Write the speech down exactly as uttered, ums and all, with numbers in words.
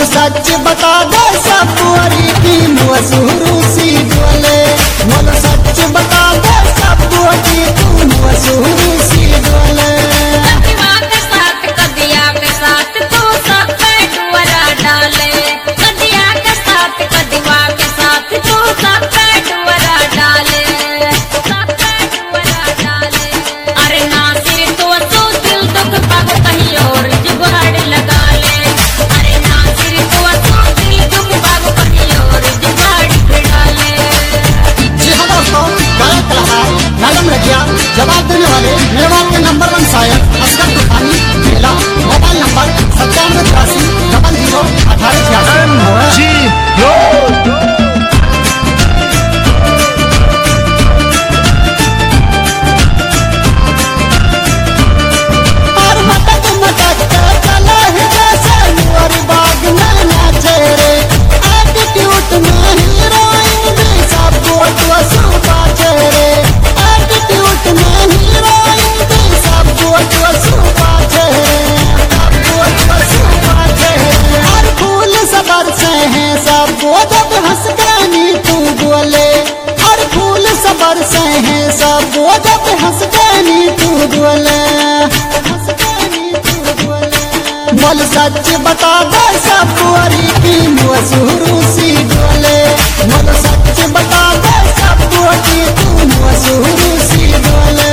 सच बता दे सब बुआरी की मसूरू सी डोले। बोल सच बता दे सब बुआरी की मसूरू सी डोले। कदिवा के साथ कदिया के साथ तू सब पे डुअरा डाले। कदिया के साथ कदिवा के साथ तू सब पे डुअरा डाले। सब पे डुअरा डाले। अरे नासिर तो तू दिल दुख पग कहीं और जुगाड़ लगा ले। अरे नासिर तो तू दिल दुख पग कहीं और जुगाड़ भिड़ा ले। जी हाँ दोस्तों, गायक कलाकार नगम रजिया जवाब देने वाले मेवाड़ के नंबर वन शायर असगर तूफानी मेला। मोबाइल नंबर सत्तानवे तिरासी डबल जीरो अठारह छियासी। और मटक मटक के चला है जैसे नुअर बाग में नाचे रे। एटीट्यूड में हीरोइन भी सब गोट वसूल बाजे रे। एटीट्यूड में हीरोइन भी सब गोट वसूल बाजे रे। सब गोट वसूल बाजे रे। और फूल सबर से हैं सब वो जब हंस के नी तू बोले। और फूल सबर से हैं सब वो जब हंस के नी तू बोले। हंस के नी तू बोले। बोल सच बता दे सब बुआरी की मसूरू सी डोले। बोल सच बता दे सब बुआरी की मसूरू सी डोले।